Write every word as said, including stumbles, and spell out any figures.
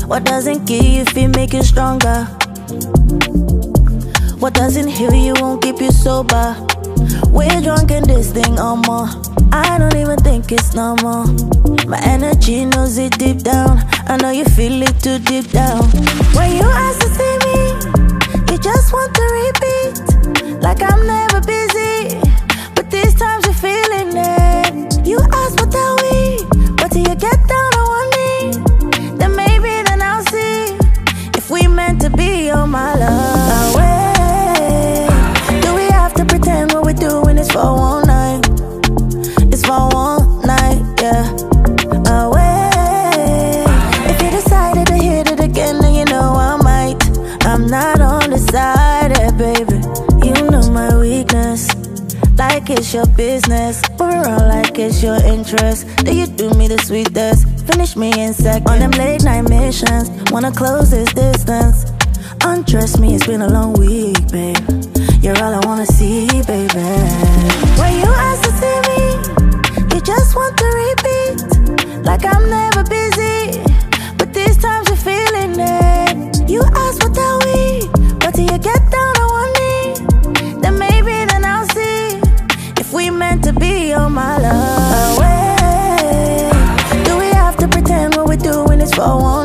What doesn't kill you if it make you stronger? What doesn't heal you won't keep you sober. We're drunk in this thing or more. I don't even think it's normal. My energy knows it deep down. I know you feel it too deep down. When you ask to see me, you just want to repeat, like I'm never busy, but these times you're feeling it. You ask what are we, but till you get down on one knee, then maybe then I'll see if we meant to be. Oh my love, wait, do we have to pretend what we're doing is for one night? It's for one night, yeah. Away. If you decided to hit it again, then you know I might. I'm not undecided, baby. You know my weakness, like it's your business. Move around like it's your interest. Do you do me the sweetest? Finish me in second. On them late night missions, wanna close this distance. Undress me, it's been a long week, babe. You're all I wanna see, baby. When you ask to see me, you just want to repeat, like I'm never busy, but these times you're feeling it. You ask what are we, but till you get down on one knee, then maybe then I'll see if we meant to be. Oh my love, wait, do we have to pretend what we're doing is for one